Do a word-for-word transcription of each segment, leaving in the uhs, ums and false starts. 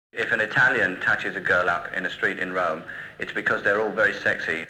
If an Italian touches a girl up in a street in Rome, it's because they're all very sexy.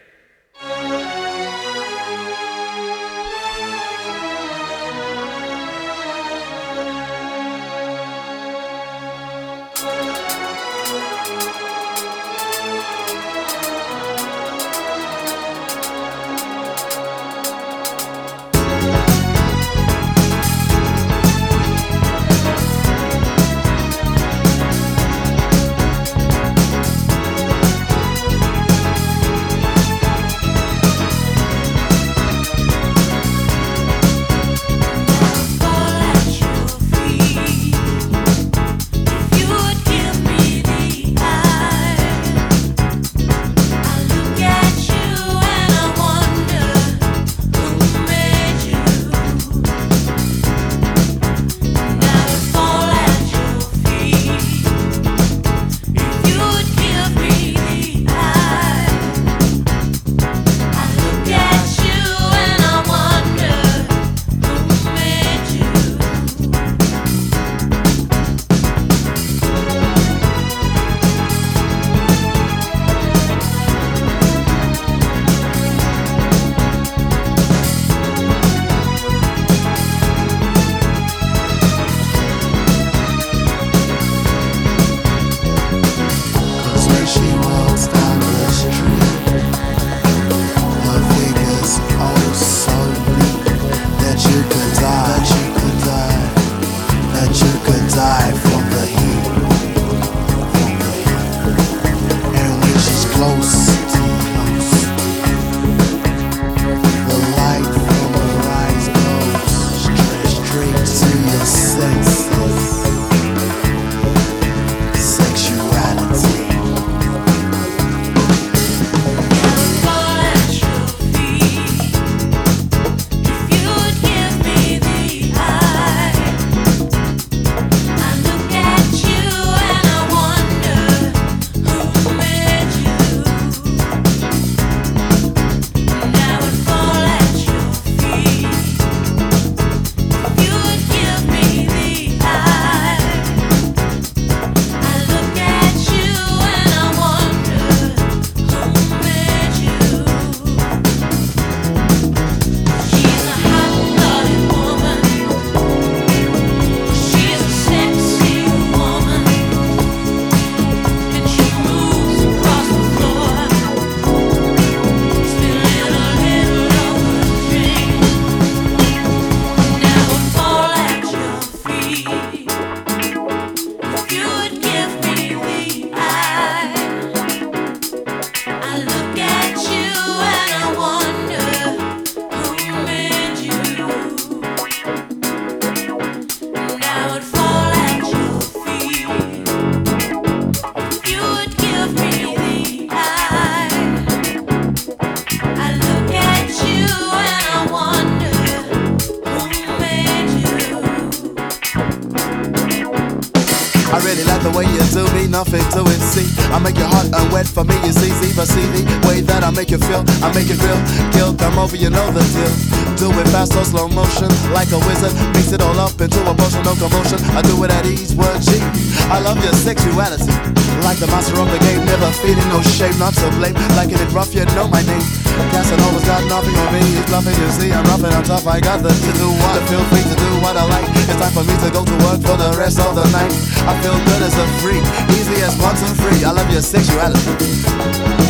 Nothing to it, see. I make it hot and wet for me, you see, see, but see the way that I make you feel, I make it real. Kill, come over, you know the deal. Do it fast or slow motion, like a wizard. Mix it all up into a motion, no commotion. I do it at ease, word G. I love your sexuality, like the master of the game, never feeling no shame, not to blame. Like it rough, you know my name. Casanova's got nothing on me, he's bluffing, you see. I'm rough and I'm tough, I got the to do what, to feel free to do what I like. It's time for me to go to work for the rest of the night. I feel good as a freak, easy as one, two, three. I love your sexuality.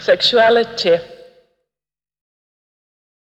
sexuality.